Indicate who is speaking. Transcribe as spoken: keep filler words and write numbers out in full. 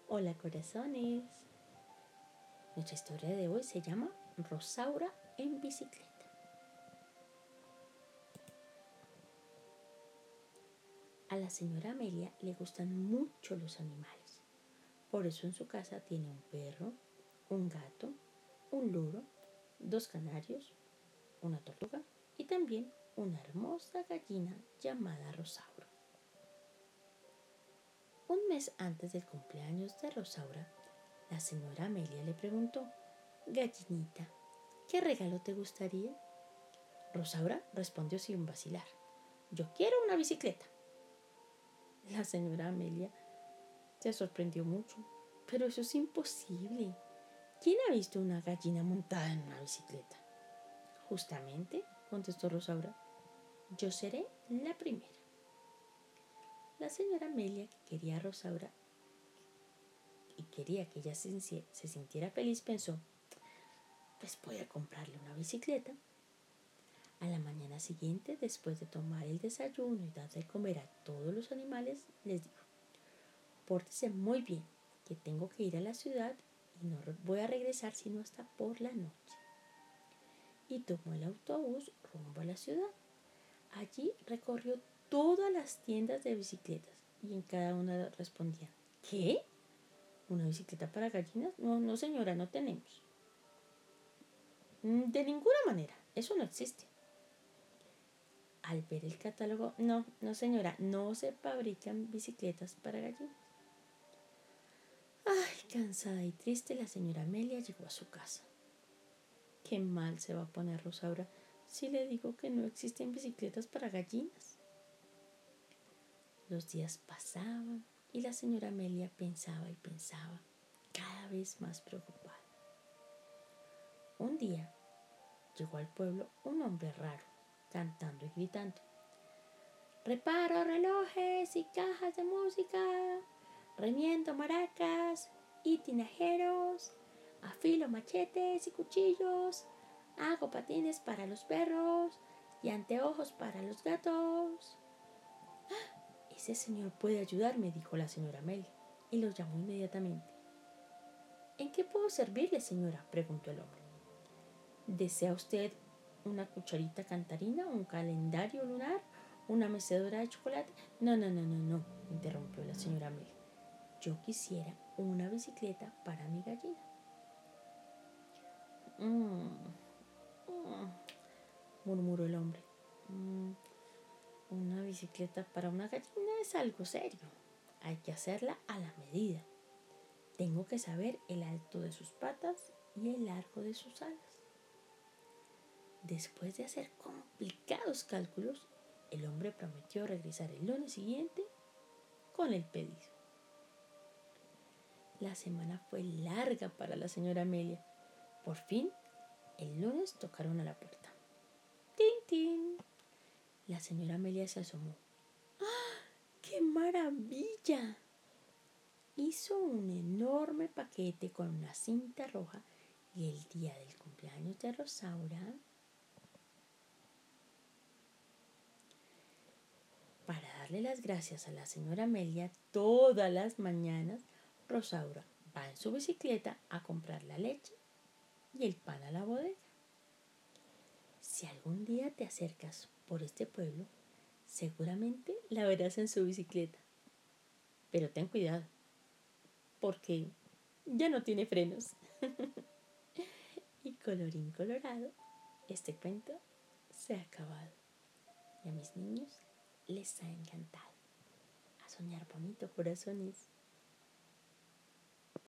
Speaker 1: Hola corazones. Nuestra historia de hoy se llama Rosaura en bicicleta. A la señora Amelia le gustan mucho los animales. Por eso en su casa tiene un perro, un gato, un loro, dos canarios, una tortuga y también una hermosa gallina llamada Rosaura. Un mes antes del cumpleaños de Rosaura, la señora Amelia le preguntó: Gallinita, ¿qué regalo te gustaría? Rosaura respondió sin vacilar: Yo quiero una bicicleta. La señora Amelia se sorprendió mucho. Pero eso es imposible. ¿Quién ha visto una gallina montada en una bicicleta? Justamente, contestó Rosaura, yo seré la primera. La señora Amelia, que quería a Rosaura y quería que ella se, se sintiera feliz, pensó: pues voy a comprarle una bicicleta. A la mañana siguiente, después de tomar el desayuno y dar de comer a todos los animales, les dijo: pórtese muy bien, que tengo que ir a la ciudad y no voy a regresar sino hasta por la noche. Y tomó el autobús rumbo a la ciudad. Allí recorrió todas las tiendas de bicicletas y en cada una respondían: ¿qué? ¿Una bicicleta para gallinas? No, no señora, no tenemos. De ninguna manera, eso no existe. Al ver el catálogo, no, no señora, no se fabrican bicicletas para gallinas. Ay, cansada y triste, la señora Amelia llegó a su casa. Qué mal se va a poner Rosaura si le digo que no existen bicicletas para gallinas. Los días pasaban y la señora Amelia pensaba y pensaba, cada vez más preocupada. Un día llegó al pueblo un hombre raro, cantando y gritando: reparo relojes y cajas de música, remiendo maracas y tinajeros, afilo machetes y cuchillos, hago patines para los perros y anteojos para los gatos. Ese señor puede ayudarme, dijo la señora Amelia, y los llamó inmediatamente. ¿En qué puedo servirle, señora?, preguntó el hombre. ¿Desea usted una cucharita cantarina, un calendario lunar, una mecedora de chocolate? No, no, no, no, no, interrumpió la señora Amelia. Yo quisiera una bicicleta para mi gallina. Mmm, mmm, murmuró el hombre. Mm, una bicicleta para una gallina es algo serio. Hay que hacerla a la medida. Tengo que saber el alto de sus patas y el largo de sus alas. Después de hacer complicados cálculos, el hombre prometió regresar el lunes siguiente con el pedido. La semana fue larga para la señora Amelia. Por fin, el lunes tocaron a la puerta. ¡Tin, tin! La señora Amelia se asomó. ¡Ah! ¡Qué maravilla! Hizo un enorme paquete con una cinta roja y el día del cumpleaños de Rosaura, para darle las gracias a la señora Amelia, todas las mañanas Rosaura va en su bicicleta a comprar la leche y el pan a la bodega. Si algún día te acercas por este pueblo, seguramente la verás en su bicicleta. Pero ten cuidado, porque ya no tiene frenos. Y colorín colorado, este cuento se ha acabado. Y a mis niños les ha encantado. A soñar bonito, corazones.